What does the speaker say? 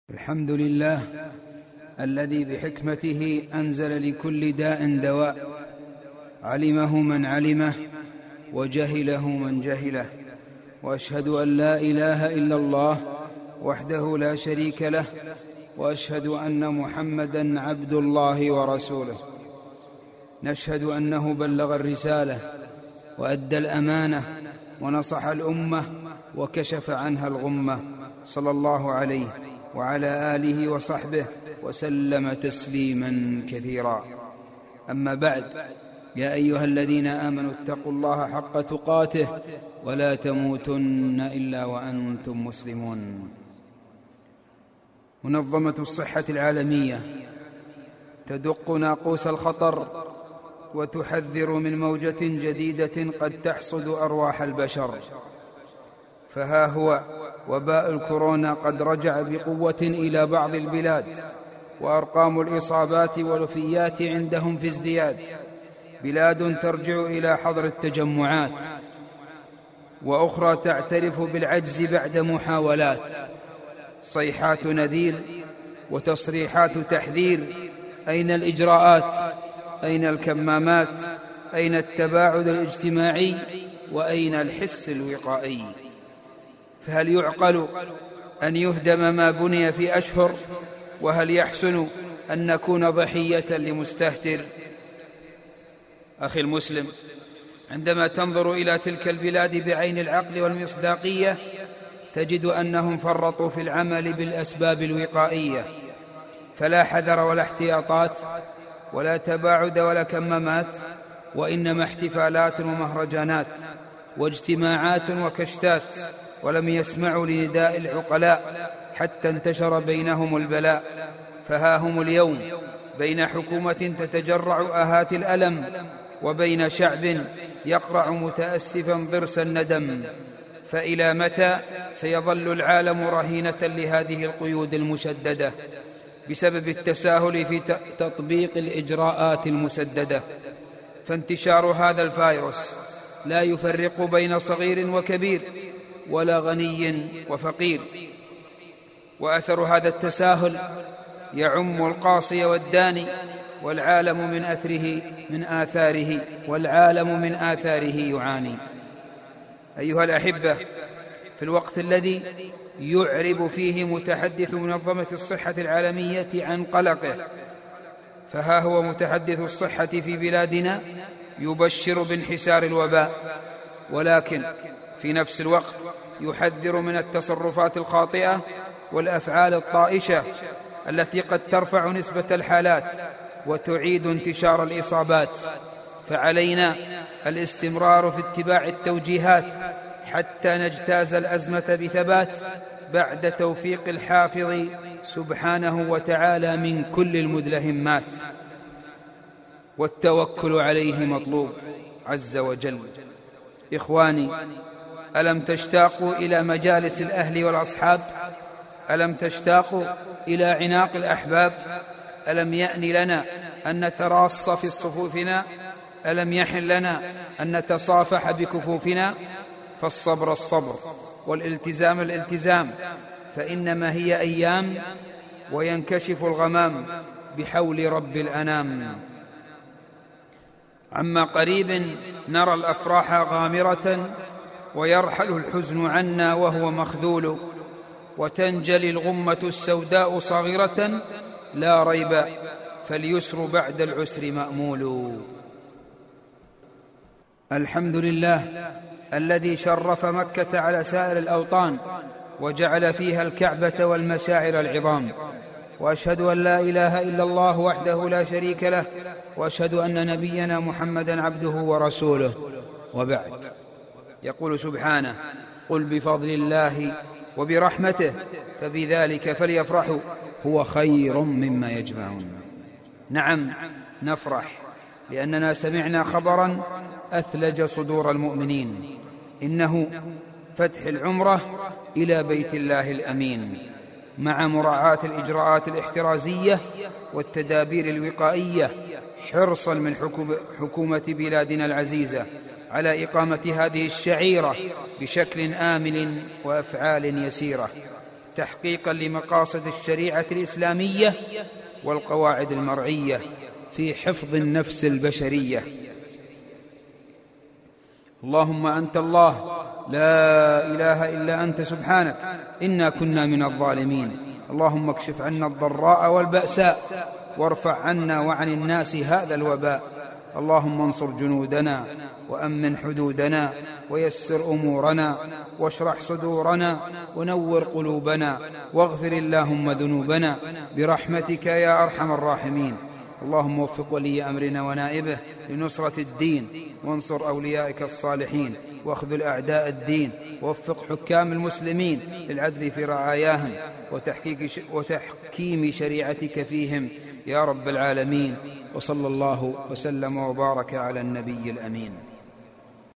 الحمد لله الذي بحكمته أنزل لكل داء دواء، علمه من علمه وجهله من جهله، وأشهد أن لا إله إلا الله وحده لا شريك له، وأشهد أن محمدًا عبد الله ورسوله. نشهد أنه بلغ الرسالة وأدى الأمانة ونصح الأمة وكشف عنها الغمة، صلى الله عليه وعلى آله وصحبه وسلم تسليما كثيرا. أما بعد، يا أيها الذين آمنوا اتقوا الله حق تقاته ولا تموتن إلا وأنتم مسلمون. منظمة الصحة العالمية تدق ناقوس الخطر وتحذر من موجة جديدة قد تحصد أرواح البشر، فها هو وباء الكورونا قد رجع بقوة إلى بعض البلاد، وأرقام الإصابات والوفيات عندهم في ازدياد. بلاد ترجع إلى حظر التجمعات، وأخرى تعترف بالعجز بعد محاولات. صيحات نذير وتصريحات تحذير. أين الإجراءات؟ أين الكمامات؟ أين التباعد الاجتماعي؟ وأين الحس الوقائي؟ فهل يعقل أن يهدم ما بني في أشهر؟ وهل يحسن أن نكون ضحية لمستهتر؟ أخي المسلم، عندما تنظر إلى تلك البلاد بعين العقل والمصداقية تجد أنهم فرطوا في العمل بالأسباب الوقائية، فلا حذر ولا احتياطات ولا تباعد ولا كمامات، وإنما احتفالات ومهرجانات واجتماعات وكشتات، ولم يسمعوا لنداء العقلاء حتى انتشر بينهم البلاء. فها هم اليوم بين حكومة تتجرع آهات الألم، وبين شعب يقرع متأسفا ضرس الندم. فإلى متى سيظل العالم رهينة لهذه القيود المشددة بسبب التساهل في تطبيق الإجراءات المسددة؟ فانتشار هذا الفيروس لا يفرق بين صغير وكبير ولا غني وفقير، وأثر هذا التساهل يعم القاصي والداني، والعالم من آثاره يعاني. أيها الأحبة، في الوقت الذي يعرب فيه متحدث منظمة الصحة العالمية عن قلقه، فها هو متحدث الصحة في بلادنا يبشر بانحسار الوباء، ولكن في نفس الوقت يحذر من التصرفات الخاطئة والأفعال الطائشة التي قد ترفع نسبة الحالات وتعيد انتشار الإصابات. فعلينا الاستمرار في اتباع التوجيهات حتى نجتاز الأزمة بثبات بعد توفيق الحافظ سبحانه وتعالى من كل المدلهمات، والتوكل عليه مطلوب عز وجل. إخواني، ألم تشتاقوا إلى مجالس الأهل والأصحاب؟ ألم تشتاقوا إلى عناق الأحباب؟ ألم يأن لنا أن نتراص في صفوفنا؟ ألم يحن لنا أن نتصافح بكفوفنا؟ فالصبر الصبر والالتزام الالتزام، فإنما هي أيام وينكشف الغمام بحول رب الأنام. عما قريب نرى الأفراح غامرة، ويرحل الحزن عنا وهو مخذول، وتنجلي الغمة السوداء صغيرة، لا ريب فاليسر بعد العسر مأمول. الحمد لله الذي شرف مكة على سائر الأوطان وجعل فيها الكعبة والمشاعر العظام، وأشهد أن لا إله إلا الله وحده لا شريك له، وأشهد أن نبينا محمدًا عبده ورسوله. وبعد، يقول سبحانه: قل بفضل الله وبرحمته فبذلك فليفرحوا هو خير مما يجمعون. نعم، نفرح لأننا سمعنا خبرا أثلج صدور المؤمنين، إنه فتح العمرة إلى بيت الله الأمين مع مراعاة الإجراءات الاحترازية والتدابير الوقائية، حرصا من حكومة بلادنا العزيزة على إقامة هذه الشعيرة بشكل آمن وأفعال يسيرة. تحقيقا لمقاصد الشريعة الإسلامية والقواعد المرعية في حفظ النفس البشرية. اللهم أنت الله لا إله إلا أنت سبحانك إنا كنا من الظالمين. اللهم اكشف عنا الضراء والبأساء وارفع عنا وعن الناس هذا الوباء. اللهم انصر جنودنا وأمن حدودنا ويسر أمورنا واشرح صدورنا ونور قلوبنا واغفر اللهم ذنوبنا برحمتك يا أرحم الراحمين. اللهم وفق ولي أمرنا ونائبه لنصرة الدين، وانصر أوليائك الصالحين، واخذل أعداء الدين، ووفق حكام المسلمين للعدل في رعاياهم وتحكيم شريعتك فيهم يا رب العالمين. وصلى الله وسلم وبارك على النبي الأمين.